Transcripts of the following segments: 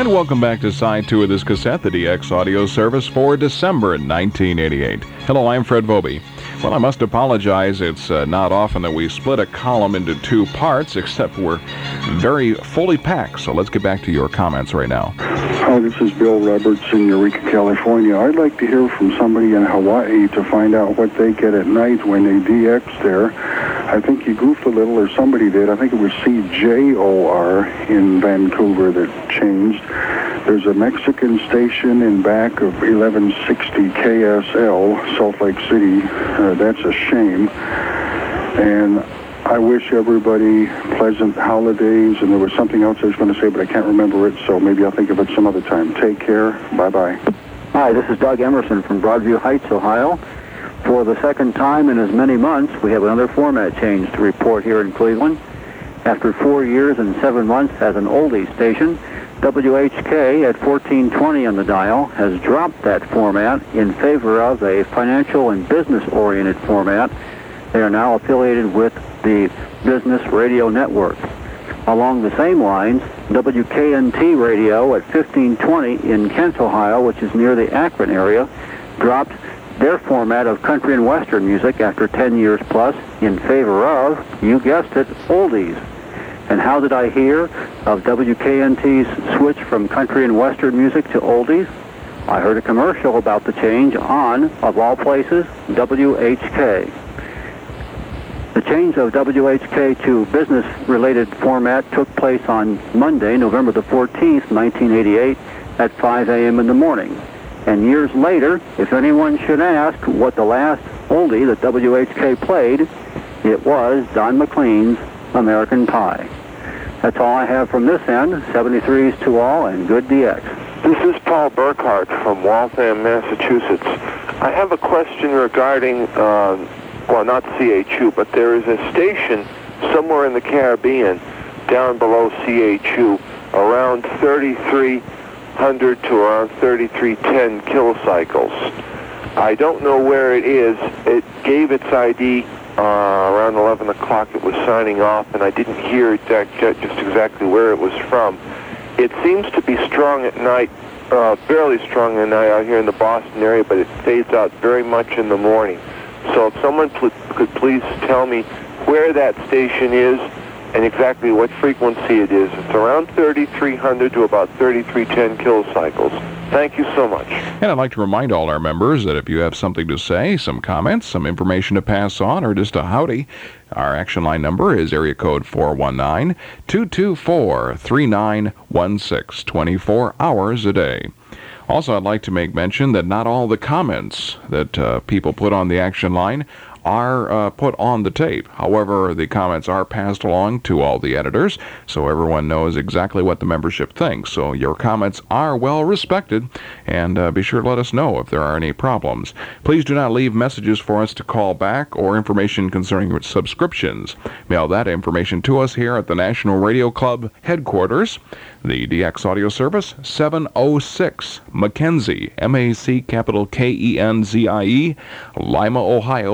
And welcome back to Side 2 of this cassette, the DX Audio Service for December 1988. Hello, I'm Fred Vobie. Well, I must apologize. It's not often that we split a column into two parts, except we're very fully packed. So let's get back to your comments right now. Hi, this is Bill Roberts in Eureka, California. I'd like to hear from somebody in Hawaii to find out what they get at night when they DX there. I think you goofed a little, or somebody did. I think it was CJOR in Vancouver that changed. There's a Mexican station in back of 1160 KSL, Salt Lake City. That's a shame. And I wish everybody pleasant holidays. And there was something else I was going to say, but I can't remember it, so maybe I'll think of it some other time. Take care. Bye-bye. Hi, this is Doug Emerson from Broadview Heights, Ohio. For the second time in as many months, we have another format change to report here in Cleveland. After 4 years and 7 months as an oldie station, WHK at 1420 on the dial has dropped that format in favor of a financial and business-oriented format. They are now affiliated with the Business Radio Network. Along the same lines, WKNT Radio at 1520 in Kent, Ohio, which is near the Akron area, dropped their format of country and western music after 10 years plus in favor of, you guessed it, oldies. And how did I hear of WKNT's switch from country and western music to oldies? I heard a commercial about the change on, of all places, WHK. The change of WHK to business-related format took place on Monday, November the 14th, 1988, at 5 a.m. in the morning. And years later, if anyone should ask what the last oldie that WHK played, it was Don McLean's American Pie. That's all I have from this end. 73s to all, and good DX. This is Paul Burkhart from Waltham, Massachusetts. I have a question regarding, well, not CHU, but there is a station somewhere in the Caribbean down below CHU, around 3300 to around 3310 kilocycles. I don't know where it is. It gave its ID around 11 o'clock. It was signing off, and I didn't hear just exactly where it was from. It seems to be strong at night, fairly strong at night out here in the Boston area, but it fades out very much in the morning. So if someone could please tell me where that station is and exactly what frequency it is. It's around 3300 to about 3310 kilocycles. Thank you so much. And I'd like to remind all our members that if you have something to say, some comments, some information to pass on, or just a howdy, our action line number is area code 419-224-3916, 24 hours a day. Also, I'd like to make mention that not all the comments that people put on the action line are put on the tape. However, the comments are passed along to all the editors, so everyone knows exactly what the membership thinks. So your comments are well respected, and be sure to let us know if there are any problems. Please do not leave messages for us to call back or information concerning subscriptions. Mail that information to us here at the National Radio Club headquarters, the DX Audio Service, 706 Mackenzie, MACKenzie, Lima, Ohio,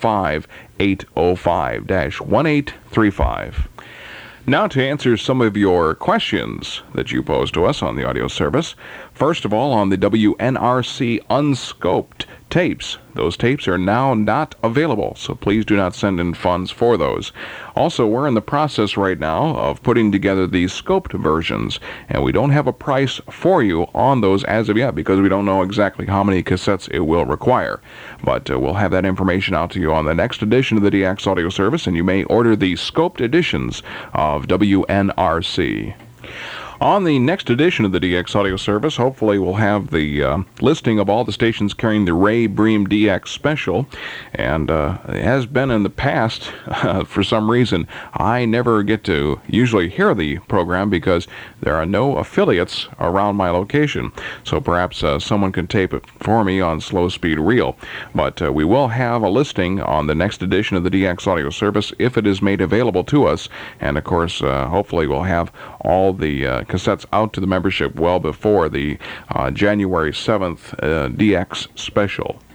45805-1835. Now to answer some of your questions that you posed to us on the audio service. First of all, on the WNRC unscoped tapes. Those tapes are now not available, so please do not send in funds for those. Also, we're in the process right now of putting together these scoped versions, and we don't have a price for you on those as of yet because we don't know exactly how many cassettes it will require. But we'll have that information out to you on the next edition of the DX Audio Service, and you may order the scoped editions of WNRC. On the next edition of the DX Audio Service, hopefully we'll have the listing of all the stations carrying the Ray Bream DX Special. And it has been in the past, for some reason, I never get to usually hear the program because there are no affiliates around my location. So perhaps someone can tape it for me on slow speed reel. But we will have a listing on the next edition of the DX Audio Service if it is made available to us. And of course, hopefully we'll have all the cassettes out to the membership well before the January 7th DX special.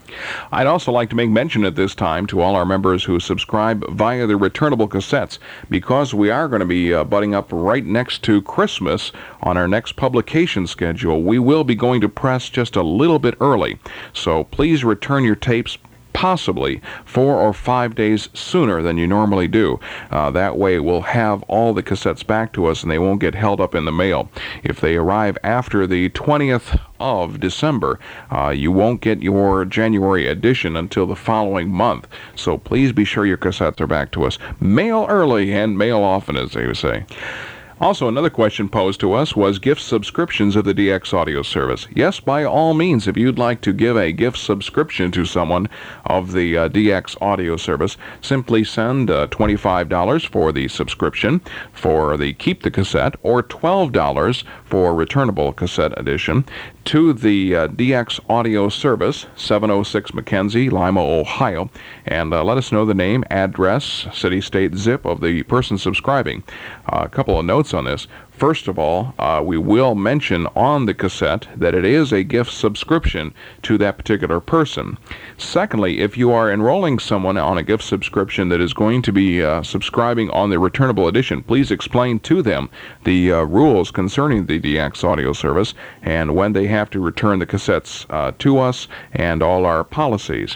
I'd also like to make mention at this time to all our members who subscribe via the returnable cassettes, because we are going to be butting up right next to Christmas on our next publication schedule. We will be going to press just a little bit early, so please return your tapes possibly 4 or 5 days sooner than you normally do. That way we'll have all the cassettes back to us and they won't get held up in the mail. If they arrive after the 20th of December, you won't get your January edition until the following month. So please be sure your cassettes are back to us. Mail early and mail often, as they would say. Also, another question posed to us was gift subscriptions of the DX Audio Service. Yes, by all means, if you'd like to give a gift subscription to someone of the DX Audio Service, simply send $25 for the subscription for the Keep the Cassette, or $12 for Returnable Cassette Edition, to the DX Audio Service, 706 Mackenzie, Lima, Ohio, and let us know the name, address, city, state, zip of the person subscribing. A couple of notes on this. First of all, we will mention on the cassette that it is a gift subscription to that particular person. Secondly, if you are enrolling someone on a gift subscription that is going to be subscribing on the returnable edition, please explain to them the rules concerning the DX Audio Service and when they have to return the cassettes to us and all our policies.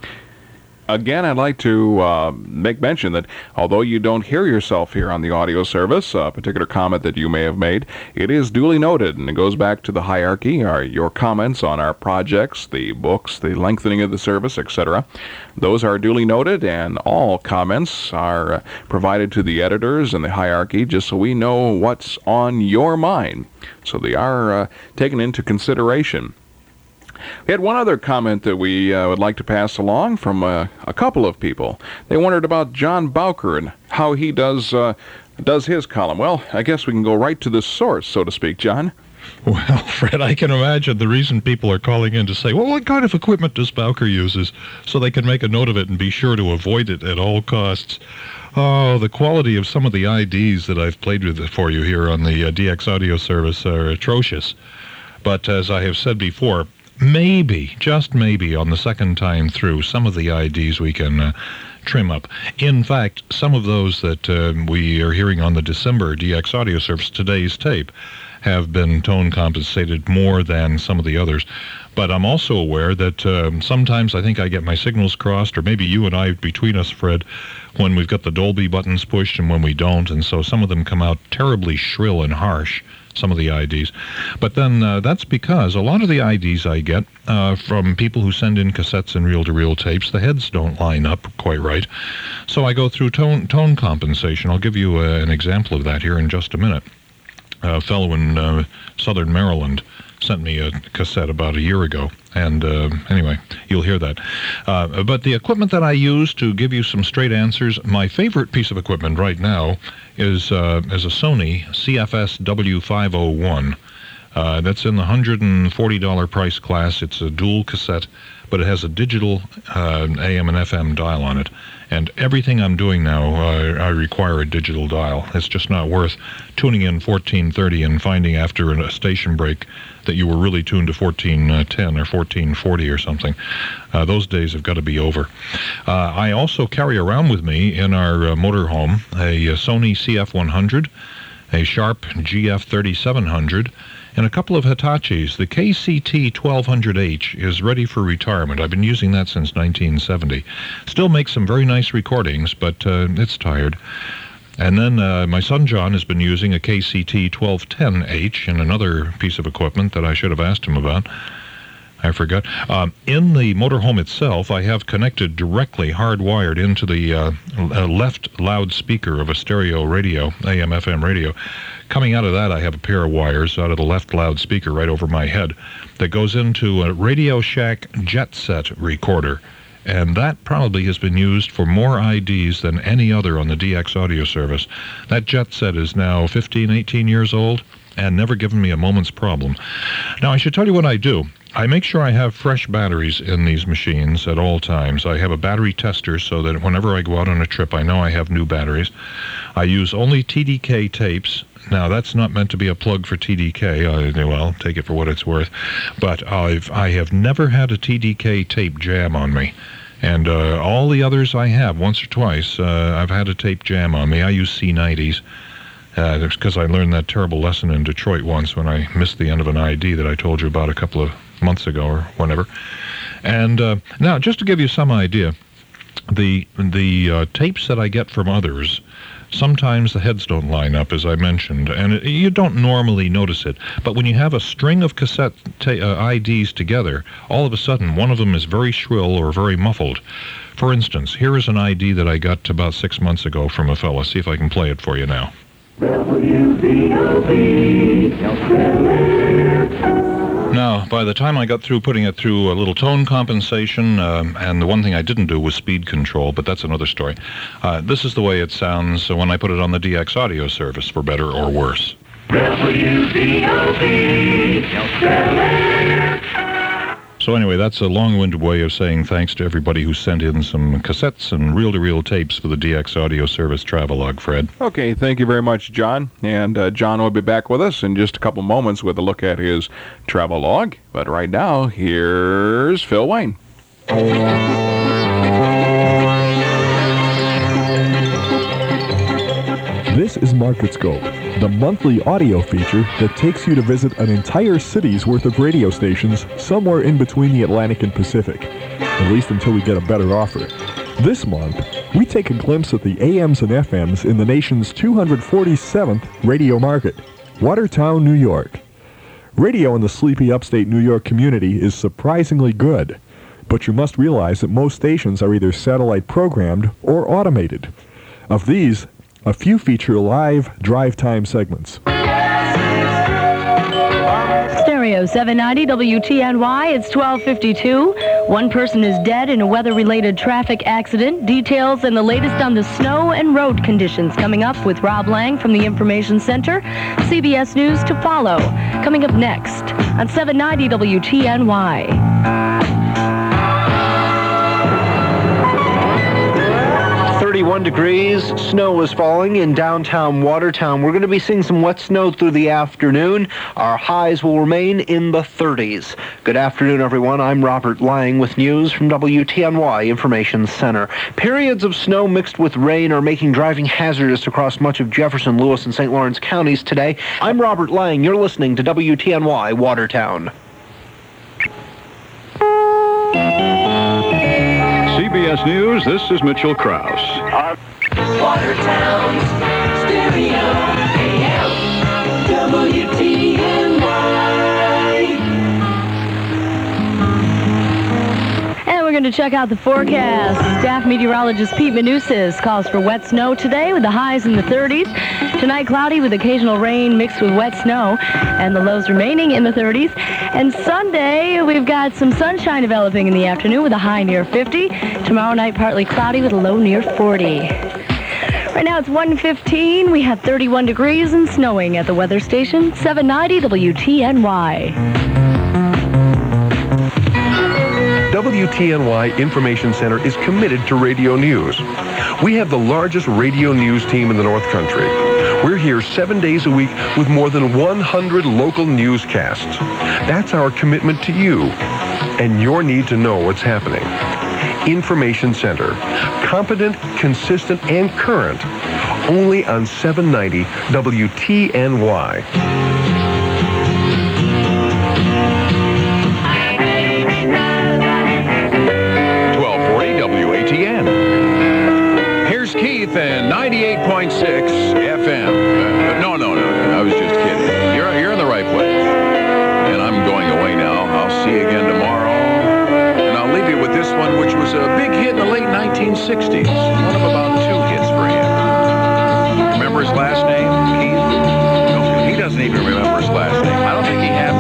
Again, I'd like to make mention that although you don't hear yourself here on the audio service, a particular comment that you may have made, it is duly noted, and it goes back to the hierarchy, your comments on our projects, the books, the lengthening of the service, etc. Those are duly noted, and all comments are provided to the editors and the hierarchy just so we know what's on your mind. So they are taken into consideration. We had one other comment that we would like to pass along from a couple of people. They wondered about John Bowker and how he does his column. Well, I guess we can go right to the source, so to speak, John. Well, Fred, I can imagine the reason people are calling in to say, well, what kind of equipment does Bowker uses, so they can make a note of it and be sure to avoid it at all costs. Oh, the quality of some of the IDs that I've played with for you here on the DX Audio Service are atrocious. But as I have said before, maybe, just maybe, on the second time through, some of the IDs we can trim up. In fact, some of those that we are hearing on the December DX Audio Service, today's tape, have been tone compensated more than some of the others. But I'm also aware that sometimes I think I get my signals crossed, or maybe you and I between us, Fred, when we've got the Dolby buttons pushed and when we don't, and so some of them come out terribly shrill and harsh, some of the IDs. But then that's because a lot of the IDs I get from people who send in cassettes and reel-to-reel tapes, the heads don't line up quite right. So I go through tone compensation. I'll give you an example of that here in just a minute. A fellow in southern Maryland sent me a cassette about a year ago, and anyway, you'll hear that. But the equipment that I use to give you some straight answers, my favorite piece of equipment right now is a Sony CFS W501. That's in the $140 price class. It's a dual cassette, but it has a digital AM and FM dial on it. And everything I'm doing now, I require a digital dial. It's just not worth tuning in 1430 and finding after a station break that you were really tuned to 1410 or 1440 or something. Those days have got to be over. I also carry around with me in our motorhome a Sony CF100, a Sharp GF3700, and a couple of Hitachis. The KCT1200H is ready for retirement. I've been using that since 1970. Still makes some very nice recordings, but it's tired. And then my son John has been using a KCT1210H and another piece of equipment that I should have asked him about. I forgot. In the motorhome itself, I have connected directly, hardwired into the left loudspeaker of a stereo radio, AM/FM radio. Coming out of that, I have a pair of wires out of the left loudspeaker right over my head that goes into a Radio Shack Jet Set recorder. And that probably has been used for more IDs than any other on the DX Audio Service. That Jet Set is now 15, 18 years old and never given me a moment's problem. Now, I should tell you what I do. I make sure I have fresh batteries in these machines at all times. I have a battery tester so that whenever I go out on a trip, I know I have new batteries. I use only TDK tapes Now, that's not meant to be a plug for TDK. Well, take it for what it's worth. But I have never had a TDK tape jam on me. And all the others I have, once or twice, I've had a tape jam on me. I use C90s. Because I learned that terrible lesson in Detroit once when I missed the end of an ID that I told you about a couple of months ago or whenever. And now, just to give you some idea, the tapes that I get from others, sometimes the heads don't line up, as I mentioned, and you don't normally notice it. But when you have a string of cassette IDs together, all of a sudden one of them is very shrill or very muffled. For instance, here is an ID that I got about 6 months ago from a fella. See if I can play it for you now. Now, by the time I got through putting it through a little tone compensation, and the one thing I didn't do was speed control, but that's another story. This is the way it sounds when I put it on the DX audio service, for better or worse. So anyway, that's a long-winded way of saying thanks to everybody who sent in some cassettes and reel-to-reel tapes for the DX Audio Service Travelogue, Fred. Okay, thank you very much, John. And John will be back with us in just a couple moments with a look at his travelogue. But right now, here's Phil Wayne. This is MarketScope, the monthly audio feature that takes you to visit an entire city's worth of radio stations somewhere in between the Atlantic and Pacific, at least until we get a better offer. This month, we take a glimpse at the AMs and FMs in the nation's 247th radio market, Watertown, New York. Radio in the sleepy upstate New York community is surprisingly good, but you must realize that most stations are either satellite programmed or automated. Of these, a few feature live drive time segments. Stereo 790 WTNY, it's 12:52. One person is dead in a weather-related traffic accident. Details and the latest on the snow and road conditions coming up with Rob Lang from the Information Center. CBS News to follow. Coming up next on 790 WTNY. 31 degrees, snow is falling in downtown Watertown. We're going to be seeing some wet snow through the afternoon. Our highs will remain in the 30s. Good afternoon, everyone. I'm Robert Lang with news from WTNY Information Center. Periods of snow mixed with rain are making driving hazardous across much of Jefferson, Lewis, and St. Lawrence counties today. I'm Robert Lang. You're listening to WTNY Watertown. CBS News, this is Mitchell Krause. Watertown's Stereo AM WTNY. And we're going to check out the forecast. Staff meteorologist Pete Manousis calls for wet snow today with the highs in the 30s. Tonight, cloudy with occasional rain mixed with wet snow, and the lows remaining in the 30s. And Sunday, we've got some sunshine developing in the afternoon with a high near 50. Tomorrow night, partly cloudy with a low near 40. Right now, it's 1:15. We have 31 degrees and snowing at the weather station, 790 WTNY. WTNY Information Center is committed to radio news. We have the largest radio news team in the North Country. We're here 7 days a week with more than 100 local newscasts. That's our commitment to you and your need to know what's happening. Information Center. Competent, consistent, and current. Only on 790 WTNY. 1240 WATN. Here's Keith and 98.6 FM. No, I was just kidding. You're in the right place. And I'm going away now. I'll see you again tomorrow. And I'll leave you with this one, which was a big hit in the late 1960s. One of about 2 hits for him. Remember his last name? Keith? No, he doesn't even remember his last name. I don't think he had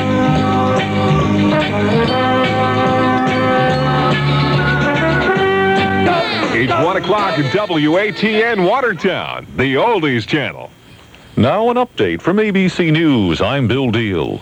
one. It's 1 o'clock at WATN Watertown, the oldies channel. Now an update from ABC News. I'm Bill Deal.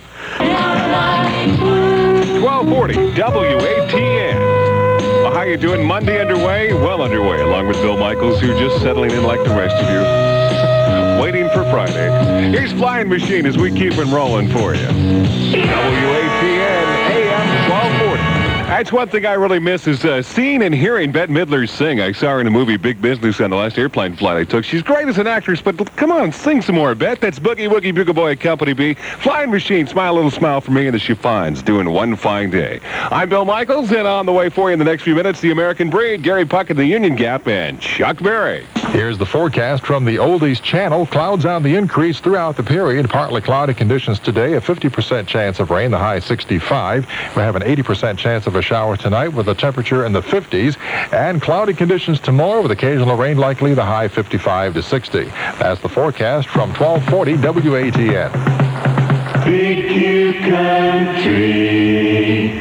1240 WATN. Well, how you doing? Monday underway? Well underway, along with Bill Michaels, who's just settling in like the rest of you. Waiting for Friday. Here's Flying Machine as we keep it rolling for you. WATN AM 1240. That's one thing I really miss is seeing and hearing Bette Midler sing. I saw her in the movie Big Business on the last airplane flight I took. She's great as an actress, but come on, sing some more, Bette. That's Boogie Woogie Bugle Boy at Company B. Flying Machine, smile a little smile for me and the Chiffons doing one fine day. I'm Bill Michaels, and on the way for you in the next few minutes, the American Breed, Gary Puckett, the Union Gap, and Chuck Berry. Here's the forecast from the Oldies Channel. Clouds on the increase throughout the period. Partly cloudy conditions today, a 50% chance of rain, the high 65. We have an 80% chance of a shower tonight with a temperature in the 50s. And cloudy conditions tomorrow with occasional rain likely, the high 55 to 60. That's the forecast from 1240 WATN. Big Q Country,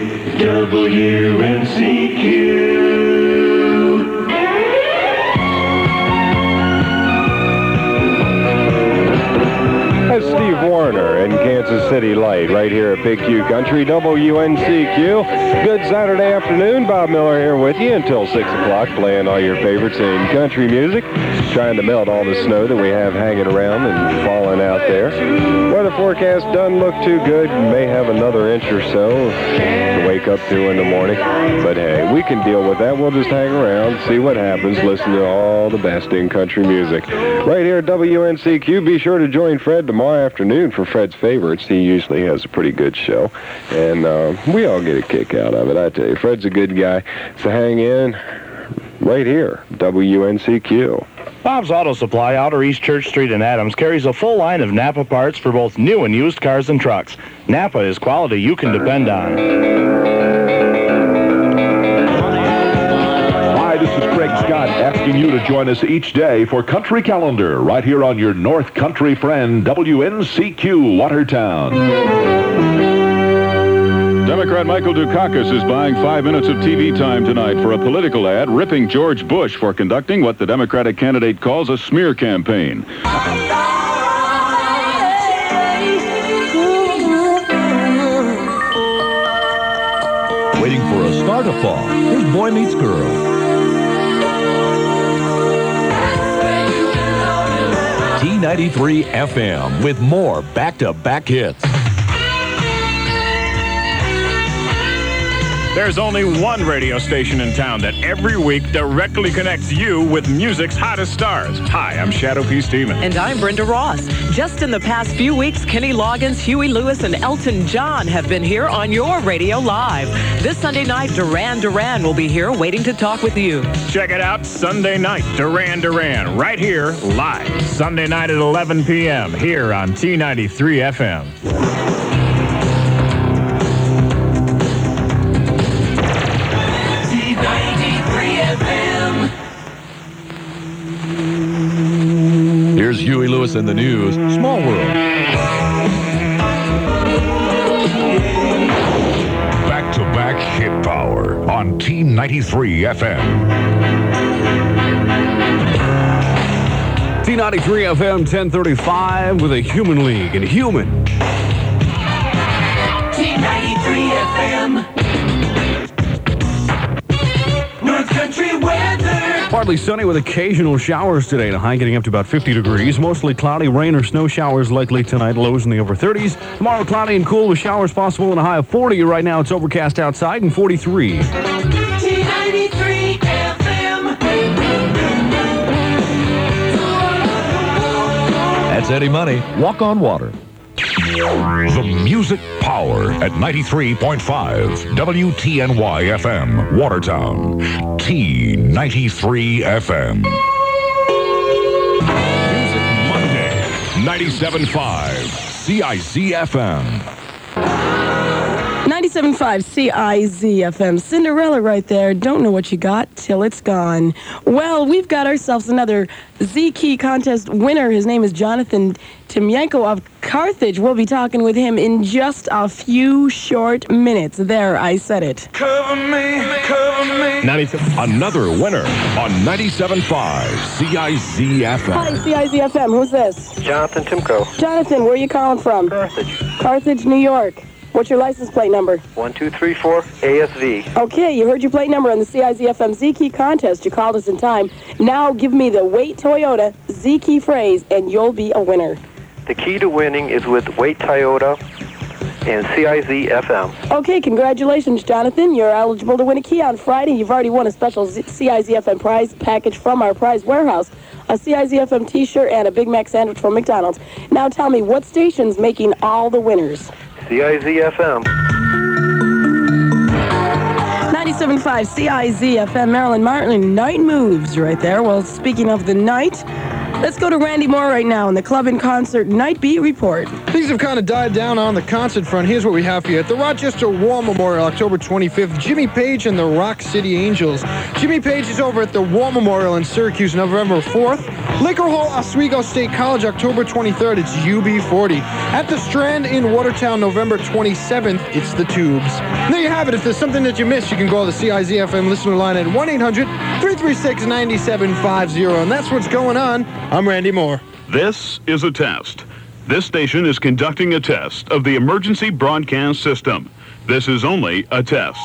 WNCQ. That's Steve Warner and Kansas City Light right here at Big Q Country, WNCQ. Good Saturday afternoon. Bob Miller here with you until 6 o'clock, playing all your favorites in country music, trying to melt all the snow that we have hanging around and falling out there. Weather forecast doesn't look too good. May have another inch or so to wake up to in the morning. But hey, we can deal with that. We'll just hang around, see what happens, listen to all the best in country music. Right here at WNCQ, be sure to join Fred tomorrow afternoon for Fred's Favorites. He usually has a pretty good show, and we all get a kick out of it, I tell you. Fred's a good guy, so hang in right here, WNCQ. Bob's Auto Supply, Outer East Church Street in Adams, carries a full line of Napa parts for both new and used cars and trucks. Napa is quality you can depend on. Hi, this is Craig Scott asking you to join us each day for Country Calendar right here on your North Country friend, WNCQ Watertown. Democrat Michael Dukakis is buying 5 minutes of TV time tonight for a political ad ripping George Bush for conducting what the Democratic candidate calls a smear campaign. Waiting for a star to fall. Here's Boy Meets Girl. T93 FM with more back-to-back hits. There's only one radio station in town that every week directly connects you with music's hottest stars. Hi, I'm Shadow P. Stevens. And I'm Brenda Ross. Just in the past few weeks, Kenny Loggins, Huey Lewis, and Elton John have been here on your radio live. This Sunday night, Duran Duran will be here waiting to talk with you. Check it out Sunday night, Duran Duran, right here, live. Sunday night at 11 p.m. here on T93 FM. Here's Huey Lewis in the news. Small World. Back-to-back hit power on T93 FM. T93 FM 1035 with a Human League and Human. T93 FM. North Country weather. Partly sunny with occasional showers today. The high getting up to about 50 degrees. Mostly cloudy, rain or snow showers likely tonight. Lows in the over 30s. Tomorrow cloudy and cool with showers possible and a high of 40. Right now it's overcast outside and 43. T93 FM. That's Eddie Money. Walk on Water. The music power at 93.5 WTNY FM, Watertown. T93 FM. Music Monday, 97.5 CIZ FM. 97.5 CIZ FM. Cinderella right there. Don't know what you got till it's gone. Well, we've got ourselves another Z-Key contest winner. His name is Jonathan Timienko of Carthage. We'll be talking with him in just a few short minutes. There, I said it. Cover me, cover me. Another winner on 97.5 CIZ FM. Hi, CIZ FM. Who's this? Jonathan Timko. Jonathan, where are you calling from? Carthage. Carthage, New York. What's your license plate number? 1234 ASV. Okay, you heard your plate number on the CIZ-FM Z-Key contest. You called us in time. Now give me the Wait Toyota Z-Key phrase, and you'll be a winner. The key to winning is with Wait Toyota and CIZ-FM. Okay, congratulations, Jonathan. You're eligible to win a key on Friday. You've already won a special CIZ-FM prize package from our prize warehouse, a CIZ-FM T-shirt, and a Big Mac sandwich from McDonald's. Now tell me, what station's making all the winners? CIZ-FM. 97.5 CIZ-FM, Marilyn Martin, Night Moves right there. Well, speaking of the night, let's go to Randy Moore right now in the Club and Concert Night Beat Report. Things have kind of died down on the concert front. Here's what we have for you. At the Rochester War Memorial, October 25th, Jimmy Page and the Rock City Angels. Jimmy Page is over at the War Memorial in Syracuse, November 4th. Liquor Hall, Oswego State College, October 23rd, it's UB40. At the Strand in Watertown, November 27th, it's the Tubes. And there you have it. If there's something that you missed, you can call the CIZ-FM listener line at 1-800-336-9750. And that's what's going on. I'm Randy Moore. This is a test. This station is conducting a test of the emergency broadcast system. This is only a test.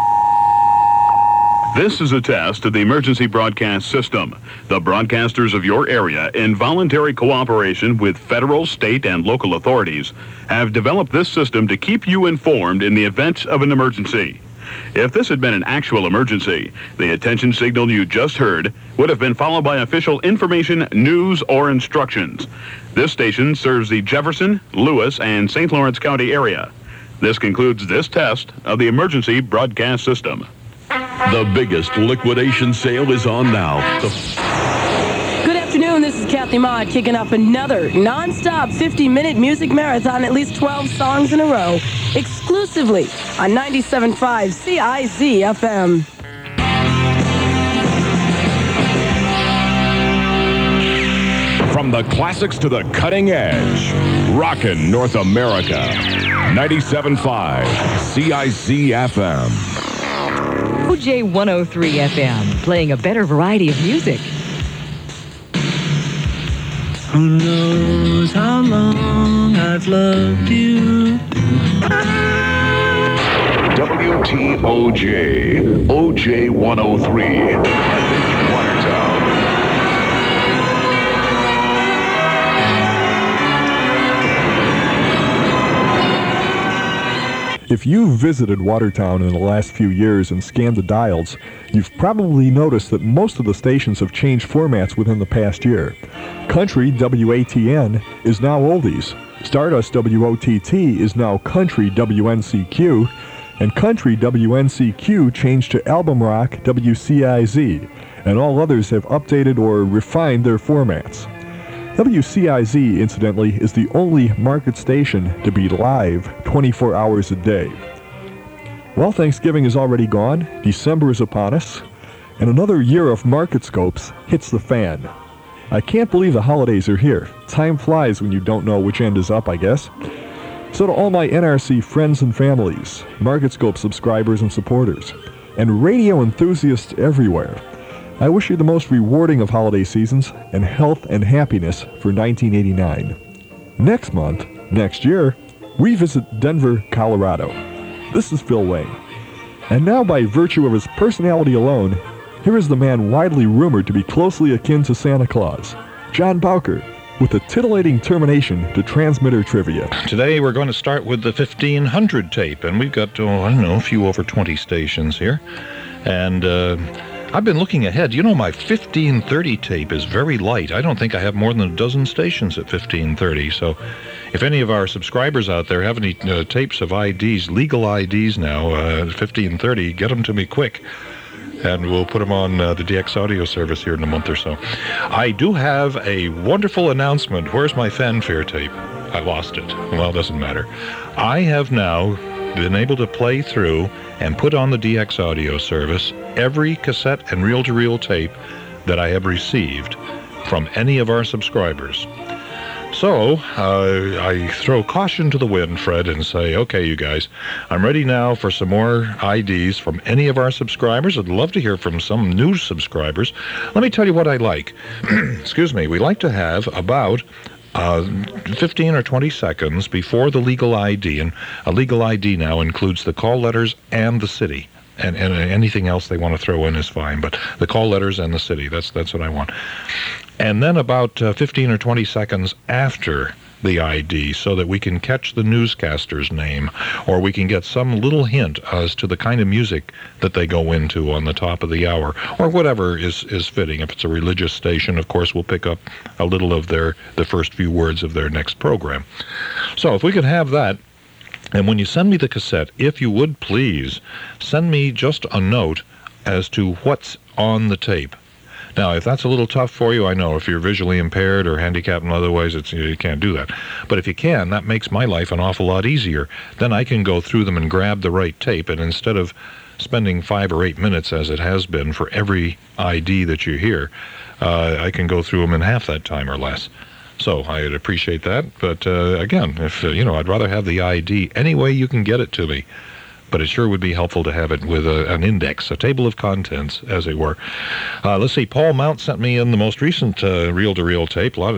This is a test of the emergency broadcast system. The broadcasters of your area, in voluntary cooperation with federal, state, and local authorities, have developed this system to keep you informed in the event of an emergency. If this had been an actual emergency, the attention signal you just heard would have been followed by official information, news, or instructions. This station serves the Jefferson, Lewis, and St. Lawrence County area. This concludes this test of the emergency broadcast system. The biggest liquidation sale is on now. Good afternoon, this is Kathy Maude kicking off another non-stop 50-minute music marathon, at least 12 songs in a row, exclusively on 97.5 CIZ-FM. From the classics to the cutting edge, rockin' North America. 97.5 CIZ-FM. OJ 103 FM, playing a better variety of music. Who knows how long I've loved you? WTOJ, OJ 103, Watertown. If you've visited Watertown in the last few years and scanned the dials, you've probably noticed that most of the stations have changed formats within the past year. Country WATN is now Oldies. Stardust WOTT is now Country WNCQ, and Country WNCQ changed to Album Rock WCIZ, and all others have updated or refined their formats. WCIZ, incidentally, is the only market station to be live 24 hours a day. Well, Thanksgiving is already gone, December is upon us, and another year of Market Scopes hits the fan. I can't believe the holidays are here. Time flies when you don't know which end is up, I guess. So to all my NRC friends and families, Market Scope subscribers and supporters, and radio enthusiasts everywhere, I wish you the most rewarding of holiday seasons and health and happiness for 1989. Next month, next year, we visit Denver, Colorado. This is Phil Wayne. And now, by virtue of his personality alone, here is the man widely rumored to be closely akin to Santa Claus, John Bowker, with a titillating termination to transmitter trivia. Today we're going to start with the 1500 tape, and we've got, a few over 20 stations here. And I've been looking ahead. You know, my 1530 tape is very light. I don't think I have more than a dozen stations at 1530. So if any of our subscribers out there have any tapes of IDs, legal IDs now, 1530, get them to me quick. And we'll put them on the DX audio service here in a month or so. I do have a wonderful announcement. Where's my fanfare tape? I lost it. Well, it doesn't matter. I have now been able to play through and put on the DX audio service every cassette and reel-to-reel tape that I have received from any of our subscribers. So I throw caution to the wind, Fred, and say, okay, you guys, I'm ready now for some more IDs from any of our subscribers. I'd love to hear from some new subscribers. Let me tell you what I like. Excuse me. We like to have about 15 or 20 seconds before the legal ID, and a legal ID now includes the call letters and the city, and anything else they want to throw in is fine, but the call letters and the city, that's what I want. And then about 15 or 20 seconds after the ID, so that we can catch the newscaster's name, or we can get some little hint as to the kind of music that they go into on the top of the hour, or whatever is fitting. If it's a religious station, of course, we'll pick up a little of the first few words of their next program. So if we could have that, and when you send me the cassette, if you would please, send me just a note as to what's on the tape. Now, if that's a little tough for you, I know. If you're visually impaired or handicapped in other ways, you can't do that. But if you can, that makes my life an awful lot easier. Then I can go through them and grab the right tape, and instead of spending 5 or 8 minutes, as it has been, for every ID that you hear, I can go through them in half that time or less. So I'd appreciate that. But again, if I'd rather have the ID any way you can get it to me. But it sure would be helpful to have it with an index, a table of contents, as it were. Let's see, Paul Mount sent me in the most recent reel-to-reel tape. A lot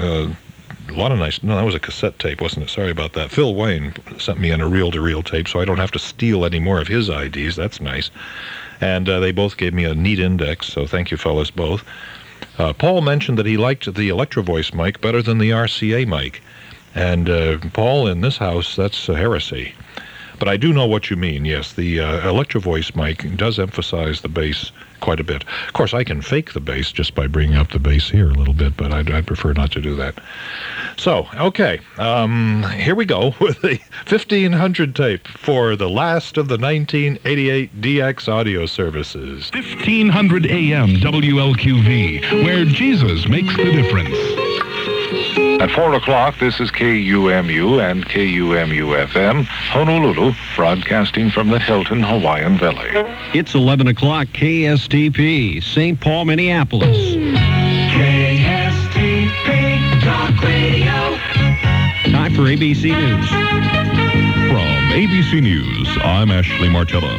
of nice... No, that was a cassette tape, wasn't it? Sorry about that. Phil Wayne sent me in a reel-to-reel tape, so I don't have to steal any more of his IDs. That's nice. And they both gave me a neat index, so thank you, fellas, both. Paul mentioned that he liked the Electro Voice mic better than the RCA mic. And, Paul, in this house, that's a heresy. But I do know what you mean, yes. The Electro Voice mic does emphasize the bass quite a bit. Of course, I can fake the bass just by bringing up the bass here a little bit, but I'd prefer not to do that. So, okay, here we go with the 1500 tape for the last of the 1988 DX audio services. 1500 AM WLQV, where Jesus makes the difference. At 4 o'clock, this is KUMU and KUMU-FM, Honolulu, broadcasting from the Hilton Hawaiian Valley. It's 11 o'clock, KSTP, St. Paul, Minneapolis. KSTP Talk Radio. Time for ABC News. From ABC News, I'm Ashley Martella.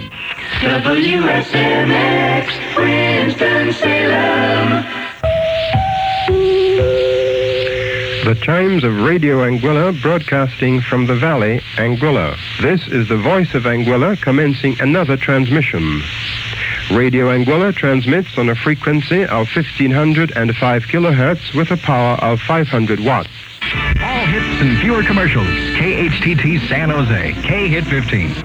WSMX, Winston-Salem. The Chimes of Radio Anguilla, broadcasting from the Valley, Anguilla. This is the voice of Anguilla commencing another transmission. Radio Anguilla transmits on a frequency of 1505 kilohertz with a power of 500 watts. All hits and fewer commercials. KHTT San Jose, K-Hit 15.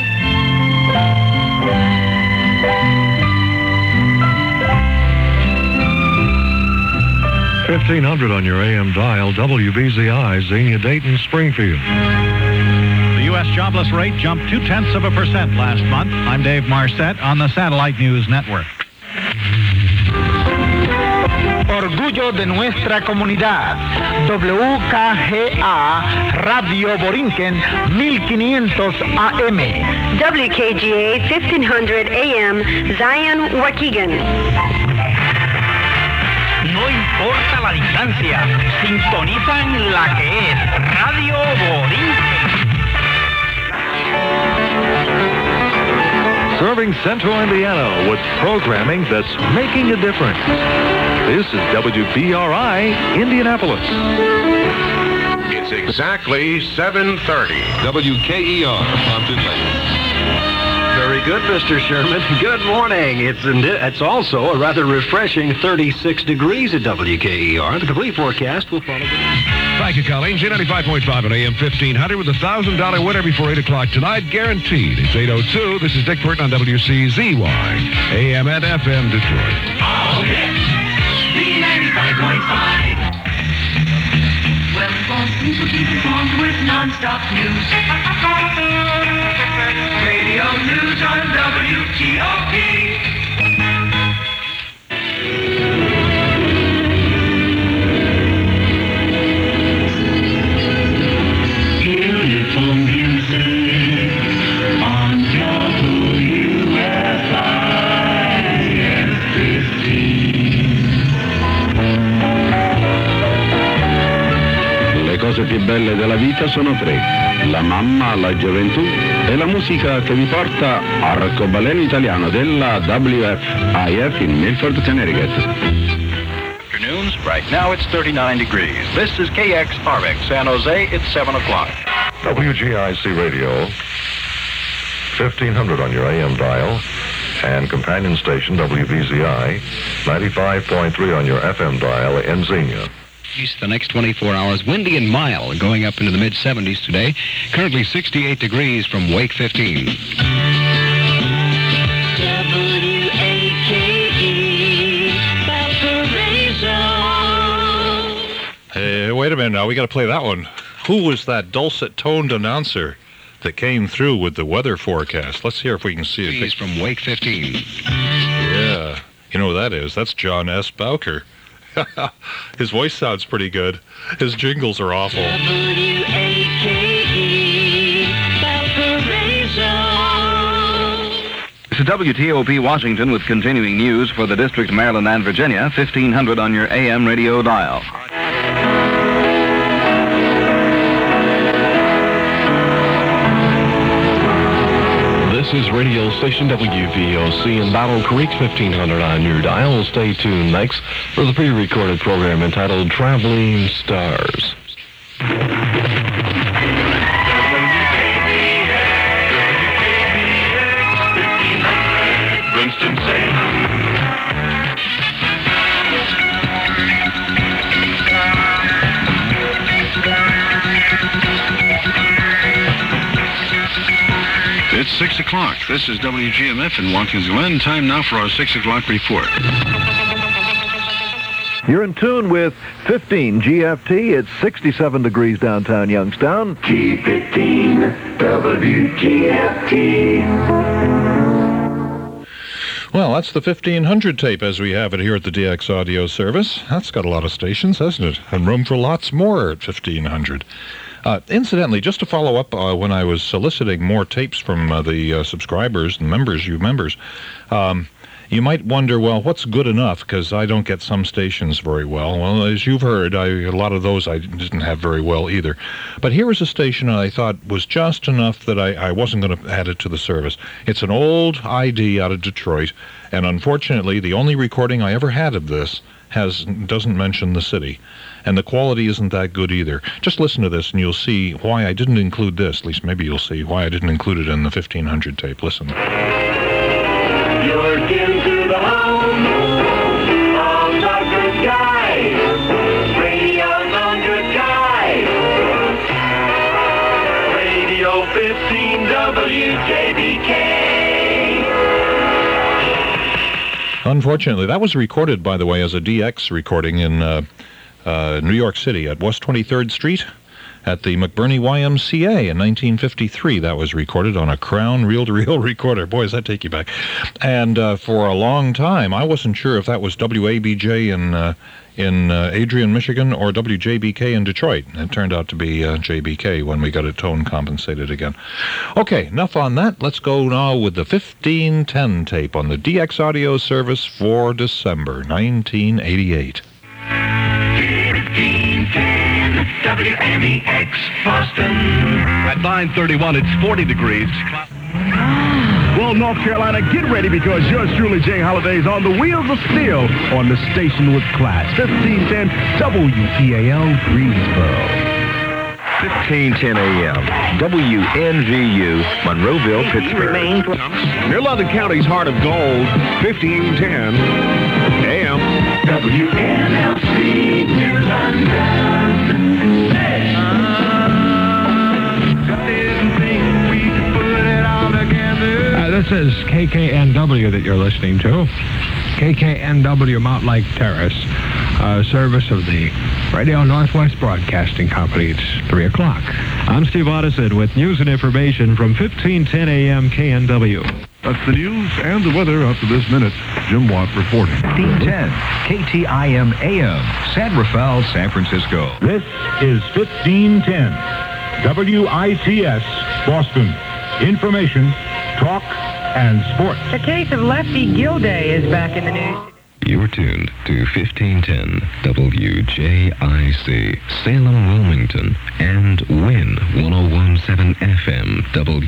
1500 on your AM dial, WBZI, Xenia, Dayton, Springfield. The U.S. jobless rate jumped 0.2% last month. I'm Dave Marcette on the Satellite News Network. Orgullo de nuestra comunidad. WKGA Radio Borinquen 1500 AM. WKGA 1500 AM Zion, Waukegan. No importa la distancia, sintonizan la que es Radio Borinquen. Serving Central Indiana with programming that's making a difference. This is WBRI, Indianapolis. It's exactly 7:30. WKER, Compton Lakes. Very good, Mr. Sherman. Good morning. It's also a rather refreshing 36 degrees at WKER. The complete forecast will follow. Thank you, Colleen. J95.5 on AM 1500 with a $1,000 winner before 8 o'clock tonight, guaranteed. It's 8:02. This is Dick Burton on WCZY, AM and FM Detroit. Oh, yes. B95.5. Well-informed people keep informed with non-stop news. Radio News on WTOP. Beautiful music on WFIN 15. Le cose più belle della vita sono tre. La mamma, la gioventù e la musica che vi porta Arcobaleno Italiano della WFIF in Milford, Connecticut. afternoons. Right now it's 39 degrees. This is KXRX San Jose. It's 7 o'clock. WGIC Radio, 1500 on your AM dial, and companion station WVZI, 95.3 on your FM dial in Xenia. The next 24 hours, windy and mild, going up into the mid-70s today. Currently 68 degrees from Wake 15. Hey, wait a minute now. We got to play that one. Who was that dulcet-toned announcer that came through with the weather forecast? Let's hear if we can see it. He's from Wake 15. Yeah. You know who that is? That's John S. Bowker. His voice sounds pretty good. His jingles are awful. This is WTOP Washington with continuing news for the District, Maryland, and Virginia, 1500 on your AM radio dial. This is radio station WVOC in Battle Creek, 1500 on your dial. Stay tuned next for the pre-recorded program entitled Traveling Stars. It's 6 o'clock. This is WGMF in Watkins Glen. Time now for our 6 o'clock report. You're in tune with 15 GFT. It's 67 degrees downtown Youngstown. G15 WGFT. Well, that's the 1500 tape as we have it here at the DX Audio Service. That's got a lot of stations, hasn't it? And room for lots more at 1500. Incidentally, just to follow up, when I was soliciting more tapes from the subscribers and members, you might wonder, well, what's good enough? Because I don't get some stations very well. Well, as you've heard, a lot of those I didn't have very well either. But here was a station I thought was just enough that I wasn't going to add it to the service. It's an old ID out of Detroit, and unfortunately, the only recording I ever had of this doesn't mention the city. And the quality isn't that good either. Just listen to this and you'll see why I didn't include this. At least maybe you'll see why I didn't include it in the 1500 tape. Listen. You're into the home of the good guys. Radio's on good guys. Radio 15 WJBK. Unfortunately, that was recorded, by the way, as a DX recording in New York City at West 23rd Street at the McBurney YMCA in 1953. That was recorded on a Crown reel-to-reel recorder. Boy, does that take you back. And for a long time, I wasn't sure if that was WABJ in Adrian, Michigan, or WJBK in Detroit. It turned out to be JBK when we got it tone compensated again. Okay, enough on that. Let's go now with the 1510 tape on the DX Audio Service for December 1988. 1510 WMEX Boston. At 9:31, it's 40 degrees. Well, North Carolina, get ready because yours truly, Jay Holliday's on the wheels of steel on the station with class. 1510 WPAL Greensboro. 1510 AM, WNVU, Monroeville, Pittsburgh. Near London County's heart of gold, 1510 AM. WNLC, New London. This is KKNW that you're listening to. KKNW Mountlake Terrace, service of the Radio Northwest Broadcasting Company. It's 3 o'clock. I'm Steve Otteson with news and information from 1510 AM KNW. That's the news and the weather up to this minute. Jim Watt reporting. 1510 KTIM AM, San Rafael, San Francisco. This is 1510 WITS Boston. Information, talk, and sports. The case of Lefty Gilday is back in the news. You're tuned to 1510 WJIC, Salem, Wilmington, and WIN 1017 FM,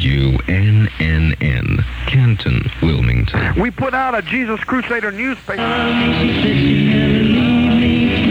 WNNN, Canton, Wilmington. We put out a Jesus Crusader newspaper.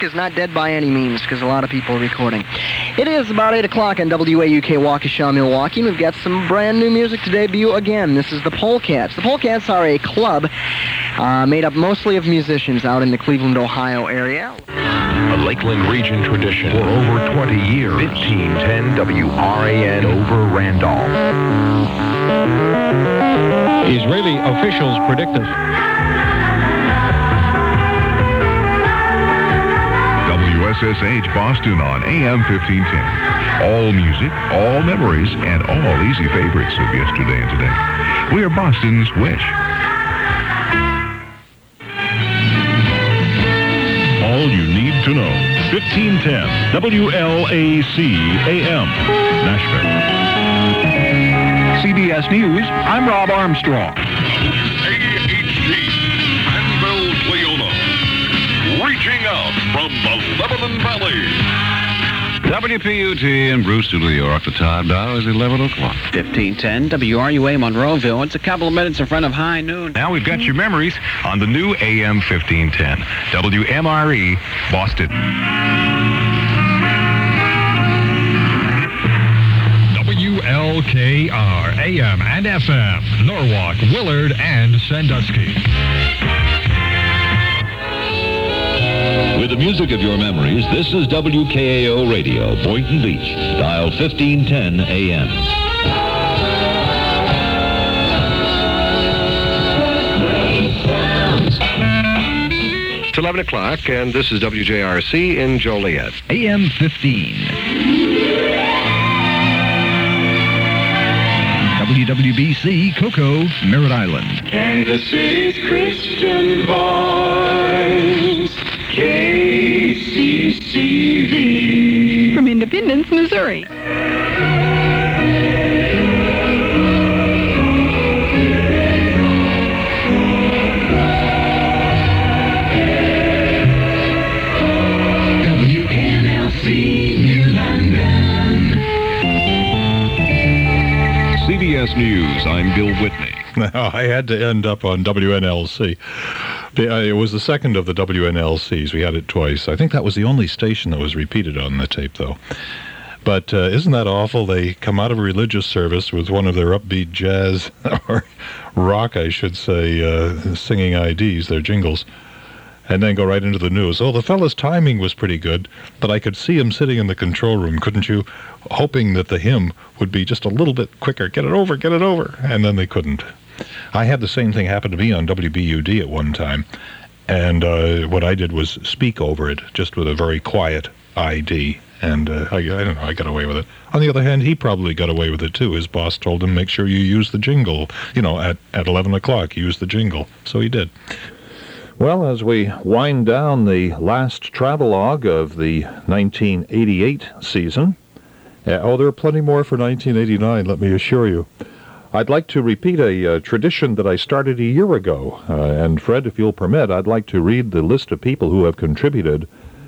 is not dead by any means, because a lot of people are recording. It is about 8 o'clock on WAUK Waukesha, Milwaukee. We've got some brand new music to debut again. This is the Polecats. The Polecats are a club made up mostly of musicians out in the Cleveland, Ohio area. A Lakeland region tradition for over 20 years. 1510 WRAN Dover Randolph. Israeli officials predict us. WSSH Boston on AM 1510. All music, all memories, and all easy favorites of yesterday and today. We are Boston's Wish. All you need to know. 1510 WLAC AM, Nashville. CBS News, I'm Rob Armstrong. KHC, Manville, Toyota. Reaching out from the Lebanon Valley. WPUT in Brewster, New York. The time now is 11 o'clock. 1510 WRUA Monroeville. It's a couple of minutes in front of high noon. Now we've got your memories on the new AM 1510. WMRE, Boston. WLKR, AM and FM, Norwalk, Willard, and Sandusky. With the music of your memories, this is WKAO Radio, Boynton Beach. Dial 1510 AM. It's 11 o'clock, and this is WJRC in Joliet. AM 15. WWBC, Cocoa, Merritt Island. Kansas City's Christian Voice, KCCV. From Independence, Missouri. WNLC, New London. CBS News, I'm Bill Whitney. I had to end up on WNLC. It was the second of the WNLCs. We had it twice. I think that was the only station that was repeated on the tape, though. But isn't that awful? They come out of a religious service with one of their upbeat jazz, or rock, I should say, singing IDs, their jingles, and then go right into the news. Oh, the fella's timing was pretty good, but I could see him sitting in the control room, couldn't you? Hoping that the hymn would be just a little bit quicker. Get it over, get it over. And then they couldn't. I had the same thing happen to me on WBUD at one time, and what I did was speak over it, just with a very quiet ID, and I don't know, I got away with it. On the other hand, he probably got away with it too. His boss told him, make sure you use the jingle, at 11 o'clock, use the jingle. So he did. Well, as we wind down the last travelogue of the 1988 season, there are plenty more for 1989, let me assure you. I'd like to repeat a tradition that I started a year ago. And Fred, if you'll permit, I'd like to read the list of people who have contributed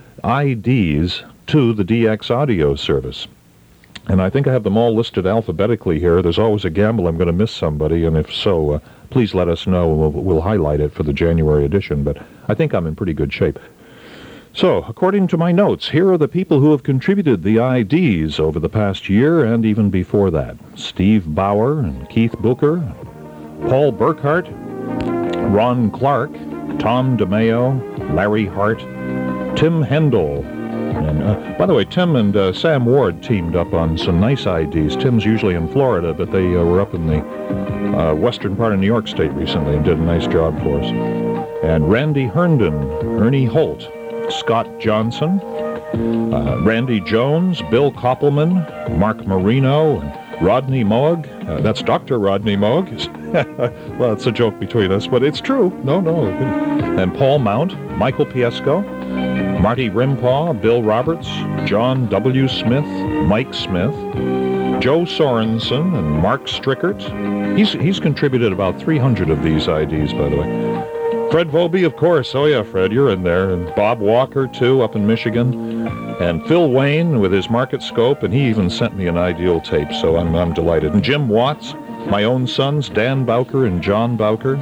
IDs to the DX audio service. And I think I have them all listed alphabetically here. There's always a gamble I'm going to miss somebody, and if so, please let us know. We'll highlight it for the January edition, but I think I'm in pretty good shape. So, according to my notes, here are the people who have contributed the IDs over the past year and even before that. Steve Bauer and Keith Booker, Paul Burkhart, Ron Clark, Tom DeMeo, Larry Hart, Tim Hendel. And, by the way, Tim and Sam Ward teamed up on some nice IDs. Tim's usually in Florida, but they were up in the western part of New York State recently and did a nice job for us. And Randy Herndon, Ernie Holt, Scott Johnson, Randy Jones, Bill Koppelman, Mark Marino, and Rodney Moog. That's Dr. Rodney Moog. Well, it's a joke between us, but it's true. No. And Paul Mount, Michael Piesco, Marty Rimpaw, Bill Roberts, John W. Smith, Mike Smith, Joe Sorensen, and Mark Strickert. He's contributed about 300 of these IDs, by the way. Fred Volby, of course. Oh, yeah, Fred, you're in there. And Bob Walker, too, up in Michigan. And Phil Wayne with his Market Scope, and he even sent me an ideal tape, so I'm delighted. And Jim Watts, my own sons, Dan Bowker and John Bowker.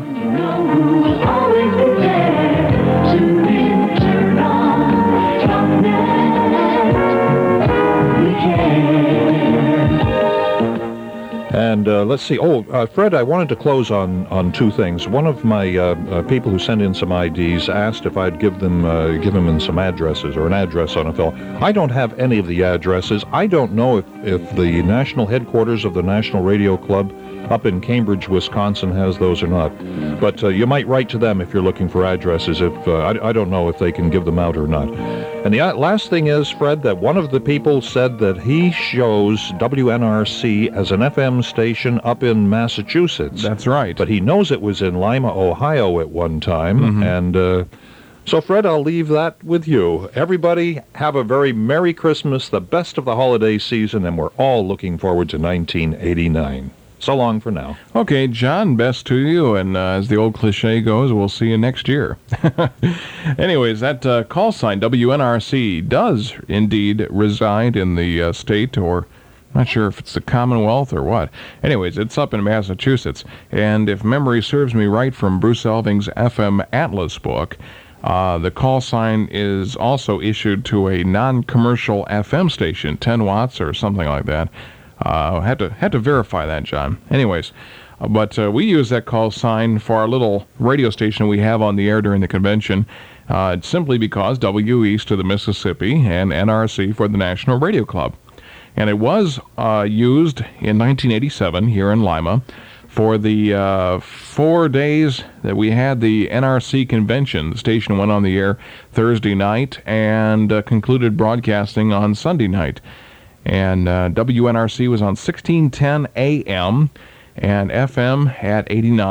let's see. Fred, I wanted to close on two things. One of my people who sent in some IDs asked if I'd give him some addresses or an address on a fellow. I don't have any of the addresses. I don't know if the national headquarters of the National Radio Club up in Cambridge, Wisconsin has those or not. But you might write to them if you're looking for addresses. I don't know if they can give them out or not. And the last thing is, Fred, that one of the people said that he shows WNRC as an FM station up in Massachusetts. That's right. But he knows it was in Lima, Ohio at one time. And so, Fred, I'll leave that with you. Everybody, have a very Merry Christmas, the best of the holiday season, and we're all looking forward to 1989. So long for now. Okay, John, best to you, and as the old cliche goes, we'll see you next year. Anyways, that call sign, WNRC, does indeed reside in the state, or not sure if it's the Commonwealth or what. Anyways, it's up in Massachusetts, and if memory serves me right from Bruce Elving's FM Atlas book, the call sign is also issued to a non-commercial FM station, 10 watts or something like that. Had to verify that, John. Anyways, but we use that call sign for our little radio station we have on the air during the convention, simply because W East of the Mississippi and NRC for the National Radio Club. And it was used in 1987 here in Lima for the 4 days that we had the NRC convention. The station went on the air Thursday night and concluded broadcasting on Sunday night. And WNRC was on 1610 AM and FM at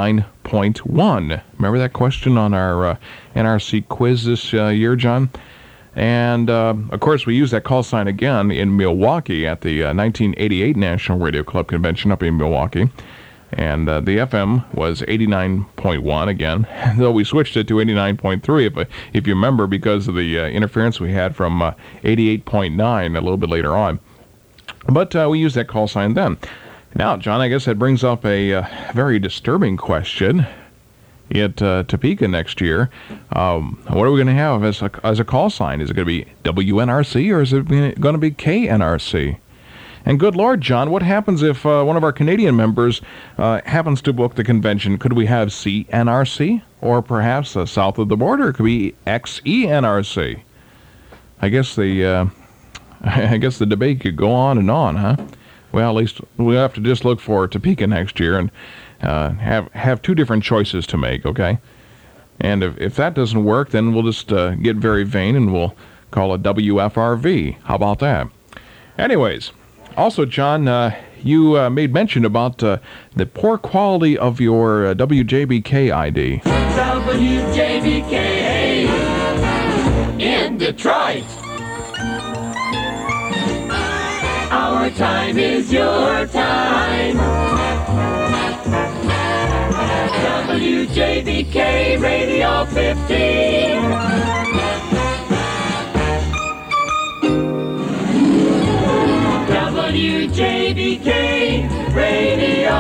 89.1. Remember that question on our NRC quiz this year, John? And, of course, we used that call sign again in Milwaukee at the 1988 National Radio Club Convention up in Milwaukee. And the FM was 89.1 again, though we switched it to 89.3, if you remember, because of the interference we had from 88.9 a little bit later on. But we used that call sign then. Now, John, I guess that brings up a very disturbing question. At Topeka next year, what are we going to have as a call sign? Is it going to be WNRC or is it going to be KNRC? And good Lord, John, what happens if one of our Canadian members happens to book the convention? Could we have CNRC? Or perhaps south of the border, it could be XENRC. I guess the debate could go on, huh? Well, at least we'll have to just look for Topeka next year and have two different choices to make, okay? And if that doesn't work, then we'll just get very vain and we'll call it WFRV. How about that? Anyways, also, John, you made mention about the poor quality of your WJBK ID. WJBK in Detroit. Our time is your time. WJBK Radio 15. WJBK Radio.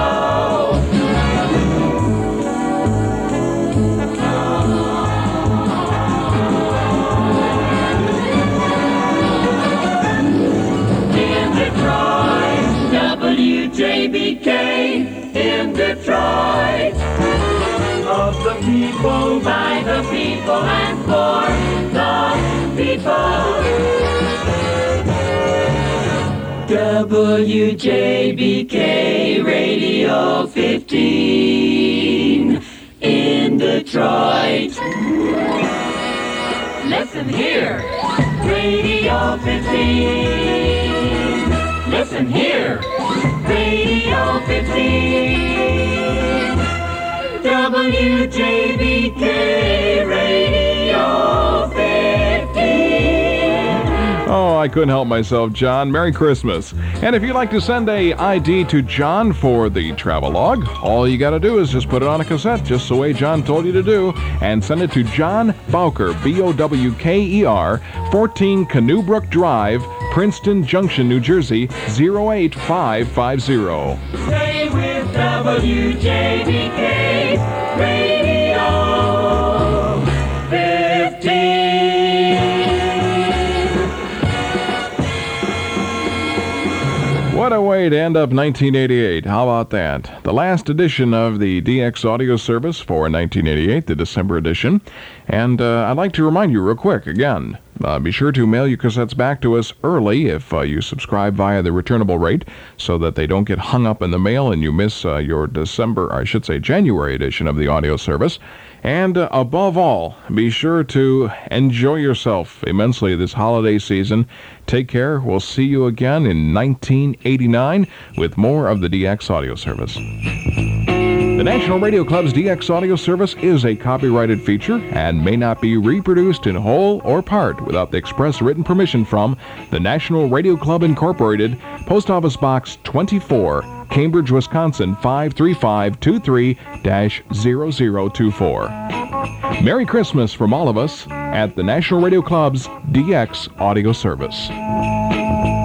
WJBK in Detroit. Of the people, by the people, and for the people. WJBK Radio 15 in Detroit. Listen here, Radio 15. Listen here, Radio 15. WJBK Radio 15. Oh, I couldn't help myself, John. Merry Christmas. And if you'd like to send a ID to John for the travelogue, all you got to do is just put it on a cassette, just the way John told you to do, and send it to John Bowker, Bowker, 14 Canoe Brook Drive, Princeton Junction, New Jersey, 08550. Stay with WJBK Radio 15. What a way way to end up 1988. How about that? The last edition of the DX Audio Service for 1988, the December edition. And I'd like to remind you real quick, again, be sure to mail your cassettes back to us early if you subscribe via the returnable rate so that they don't get hung up in the mail and you miss your January edition of the audio service. And above all, be sure to enjoy yourself immensely this holiday season. Take care. We'll see you again in 1989 with more of the DX Audio Service. The National Radio Club's DX Audio Service is a copyrighted feature and may not be reproduced in whole or part without the express written permission from the National Radio Club Incorporated, Post Office Box 24, Cambridge, Wisconsin 53523-0024. Merry Christmas from all of us at the National Radio Club's DX Audio Service.